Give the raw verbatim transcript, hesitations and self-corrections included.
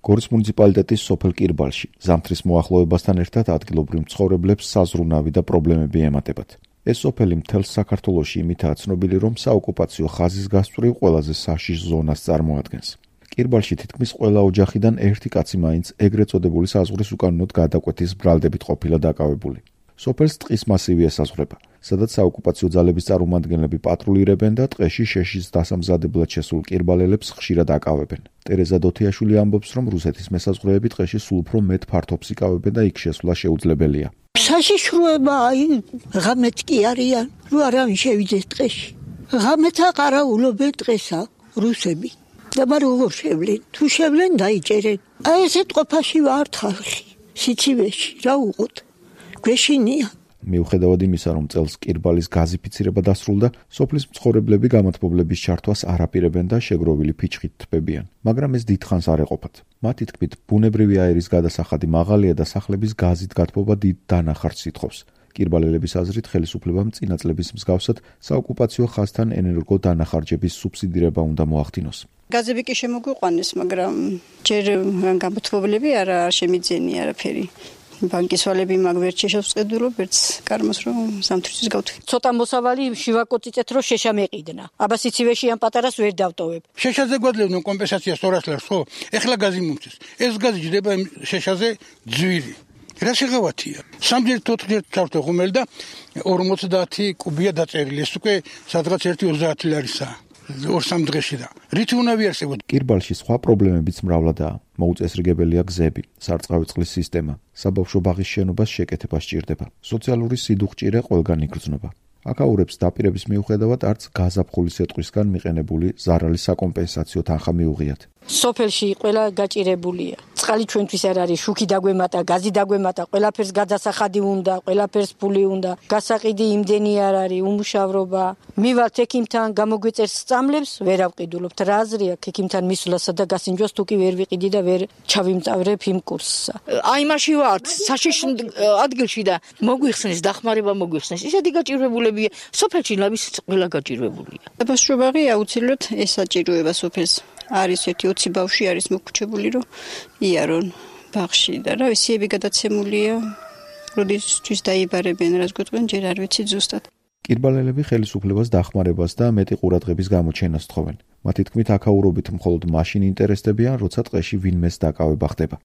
გორის მუნიციპალიტეტის სოფელ კირბალში ზამთრის მოახლოებასთან ერთად ადგილობრივ მცხოვრებლებს საზრუნავი და პრობლემები ემატებათ. ეს სოფელი მთელ საქართველოში იმითაა ცნობილი, რომ საოკუპაციო ხაზის გასწვრივ ყველაზე საშიშ ზონას წარმოადგენს. კირბალში თითქმის ყველა ოჯახიდან ერთი კაცი მაინც ეგრეთ წოდებული საზღვრის უკანონოდ გადაკვეთის ბრალდებით ყოფილა დაკავებული. სოფელს ტყის მასივი ესაზღვრება, სადაც საოკუპაციო ძალების წარმომადგენლები პატრულირებენ და ტყეში შეშის დასამზადებლად შესულ კირბალელებს ხშირად აკავებენ. ტერეზა დოთიაშვილი ამბობს, რომ რუსეთის მესაზღვრეები ტყეში სულ უფრო მეტ ფართობს იკავებენ და იქ შესვლა შეუძლებელია. საშიშროება აი ღამეთ კი არიან, რო არავინ შევიდეს ტყეში. ღამეთ აყარაულობენ ტყესა რუსები. და როგორ შევლენ? თუ შევლენ დაიჭერენ. აი ესეთ ყოფაში ვართ ხალხი, სიცივეში, რა უყოთ? გვეშინია. მიუხედავად იმისა, რომ წელს კირბალის გაზიფიცირება დასრულდა, სოფლის მცხოვრებლები გამათბობლების ჩართვას არ აპირებენ და შეგროვილი ფიჩხით თბებიან. მაგრამ ეს დიდხანს არ ეყოფათ. მათი თქმით, ბუნებრივი აერის გადასახადი მაღალია და სახლების გაზით გათბობა დიდ დანახარჯს ითხოვს. კირბალელების აზრით, ხელისუფლებამ წინა წლების მსგავსად საოკუპაციო ხაზთან ენერგო დანახარჯების სუბსიდირება უნდა მოახდინოს. გაზები კი შემოგვიყვანეს, მაგრამ ჯერ გამათბობლები არა არ შემიძენი არაფერი. ბანკის ვალები მაგ ვერ შეშევწედურო ბერც კარმოს რომ ზამთრისთვის გავთვი. ცოტა მოსავალი შივაკოწიწეთ რომ შეშა მეყიდნენ. აბა სიცივეში ამ პატარას ვერ დავტოვებ. შეშაზე გვადლებდნენ კომპენსაციას ორასლარს, ხო? ეხლა გაზი მომწეს. ეს გაზი ჯდება შეშაზე ძვირი. რა შეღავათია? სამჯერ თოთხმეტ ჩავთო ხუმელი და ორმოცდაათი კუბია დაწერილი. ეს უკვე სადღაც ერთი ოცდაათი ლარისაა. ორ სამ დღეში და რითი უნდა ვიარსებოდ. კირბალში სხვა პრობლემებიც მრავლადაა. მოუწესრიგებელია გზები, სარწყავი წყლის სისტემა, საბავშვო ბაღის შენობას შეკეთება სჭირდება. სოციალური სიდუხჭირე ყველგან იგრძნობა. აკაურებს დაპირების მიუხედავად არც გაზაფხულის ეტყვისგან მიყენებული ზარალის საკომპენსაციო თანხა მიუღიათ. სოფელში ყველა გაჭირებულია. წყალი ჩვენთვის არ არის, შუქი დაგვემატა, გაზი დაგვემატა, ყველაფერს გადასახადი უნდა, ყველაფერს ფული უნდა. გასაყიდი იმდენი არ არის, უმუშავრობა. მივალთ ექიმთან, გამოგვეწერს სწამლებს, ვერ ავყიდულობთ. რა აზრი აქვს ექიმთან მისვლასა და გასინჯოს თუ კი ვერ ვიყიდი და ვერ ჩავიმწავრებ იმ კურსსა. აი მაშინ ვართ საშიშ ადგილში და მოგვიხსნის დახმარება მოგვიხსნის. ისეთი გაჭირვებულებია, სოფელში ლავის ყველა გაჭირვებულია. ბავშვობაღი აუცილებლად ესაჭიროება სოფელს. არის ერთი ოცი ბავშვი არის მოგრჩებული რომ იარონ ბაღში და რა ისიები გადაცემულია როდესაც დაიბარებენ რას გვეტყვენ ჯერ არ ვიცი ზუსტად. კირბალელები ხელისუფლებას დახმარებას და მეტი ყურადღების გამოჩენას თხოვენ. მათი თქმით, აკაურობით მხოლოდ მაშინ ინტერესდებიან, როცა ტყეში ვინმეს დაკავება ხდება.